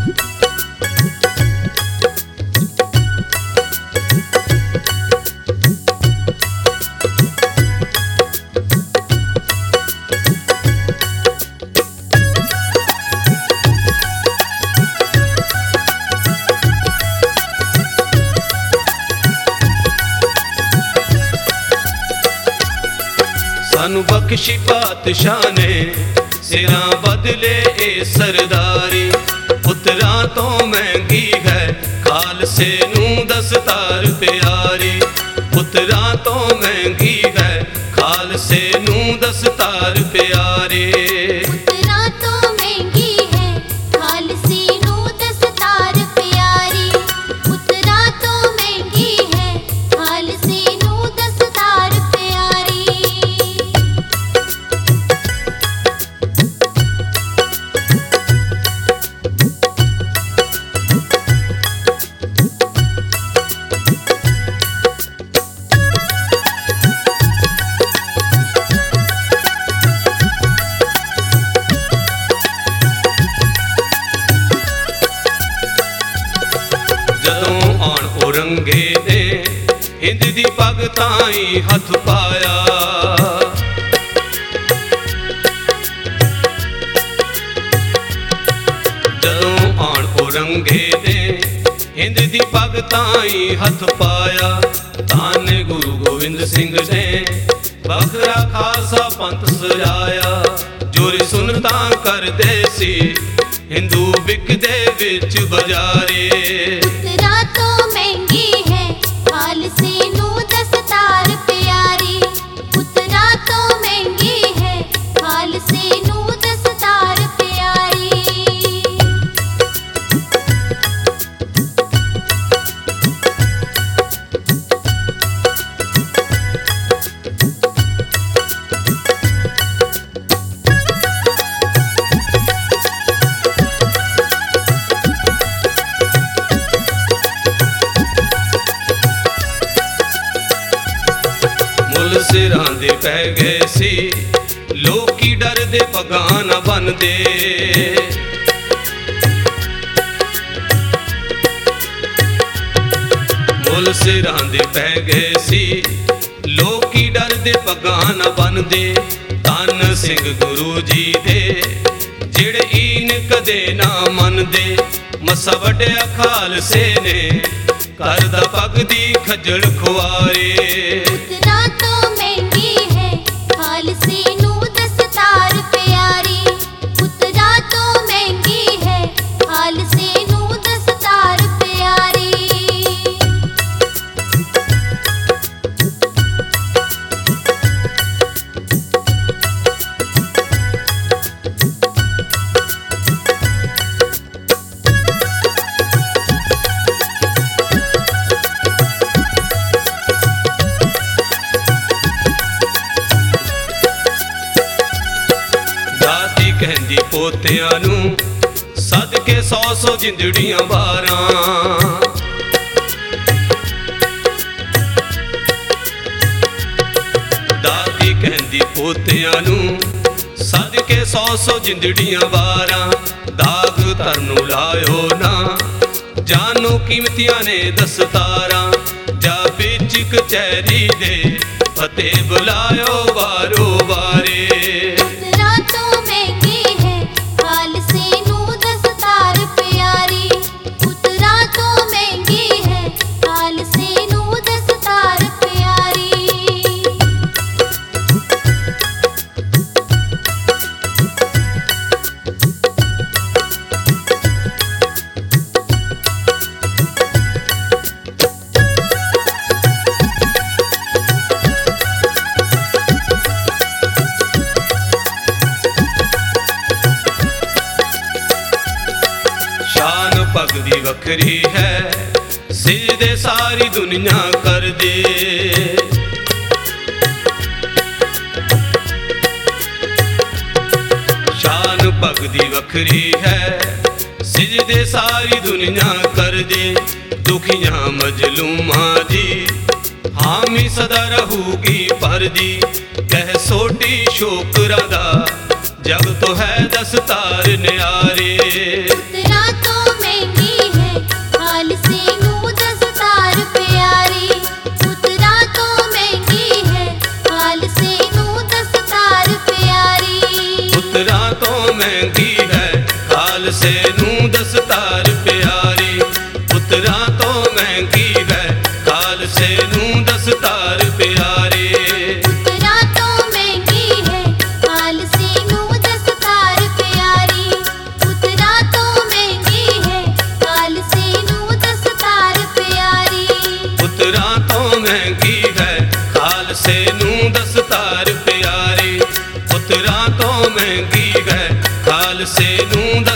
सानू बख्शी पातशाह ने सिरां बदले ए सरदारी। पुत्तरां तो महंगी है खालसे नूं दस्तार प्यारी। पुत्तरां तो महंगी है खालसे नूं दस्तार प्यारी। पुत्तरां तो महंगी है खालसे नूं दस्तार प्यारी। पुत्तरां तो महंगी है खालसे नूं दस्तार प्यारी। जदों आण औरंगे ने हिंद दी पग ताई हथ पाया। जदों आण औरंगे ने हिंद दी पग ताई हथ पाया। धन गुरु गोविंद सिंह ने बखरा खालसा पंथ सजाया। जोरी सुनता करदे सी हिंदू बिकदे विच बजारे। पुत्तरां तो महंगी है खालसे नूं दस्तार प्यारी। पुत्तरां तो महंगी है खालसे नूं दस्तार प्यारी। मुल सिरां दे पै गए सी लोकी डर दे पगां ना बनदे। मुल सिरां दे पै गए सी लोकी डर दे पगां ना बनदे। धन सिंह गुरु जी दे जेड़े ईन कदे ना मनदे। मसा वड्डिया खालसे ने करदा पग दी खजल खुआरे। पुत्तरां तो महंगी है खालसे नूं दस्तार प्यारी। पुत्तरां तो महंगी है खालसे नूं दस्तार प्यारी। दादी कहंदी पोतियां नूं सदके 100 जिंदड़ियां बारां। दादी कहंदी पोतियां नूं सदके 100 जिंदड़ियां बारां। दाग तरनू लायो ना जानो कीमतियां ने दस्तारां। जा बिच कचहरी दे फतेह बुलायो वारो वारे। पुत्तरां तो महंगी है खालसे नूं दस्तार प्यारी। पुत्तरां तो महंगी है खालसे नूं दस्तार प्यारी। शान पग दी वखरी है सिजदे सारी दुनिया कर दे। शान पग दी वखरी है सिजदे सारी दुनिया कर दे। दुखियां मजलूमां दी हामी सदा रहूगी परदी। कह सोटी शोकरा दा जग तो है दस्तार न्यारे। पुत्तरां तो ਖਾਲਸੇ ਨੂੰ ਦਸਤਾਰ ਪਿਆਰੀ। ਪੁੱਤਰਾਂ ਤੋਂ ਮਹਿੰਗੀ ਹੈ ਖਾਲਸੇ ਨੂੰ ਦਸਤਾਰ ਪਿਆਰੀ। ਪੁੱਤਰਾਂ ਤੋਂ ਮਹਿੰਗੀ ਹੈ ਖਾਲਸੇ ਨੂੰ ਦਸਤਾਰ ਪਿਆਰੀ। ਪੁੱਤਰਾਂ ਤੋਂ ਮਹਿੰਗੀ ਹੈ ਖਾਲਸੇ ਨੂੰ ਦਸਤਾਰ ਪਿਆਰੀ। ਪੁੱਤਰਾਂ ਤੋਂ ਮਹਿੰਗੀ ਹੈ ਖਾਲਸੇ ਨੂੰ ਦਸਤਾਰ ਪਿਆਰੀ। ਪੁੱਤਰਾਂ ਤੋਂ ਮਹਿੰਗੀ ਹੈ ਖਾਲਸੇ ਨੂੰ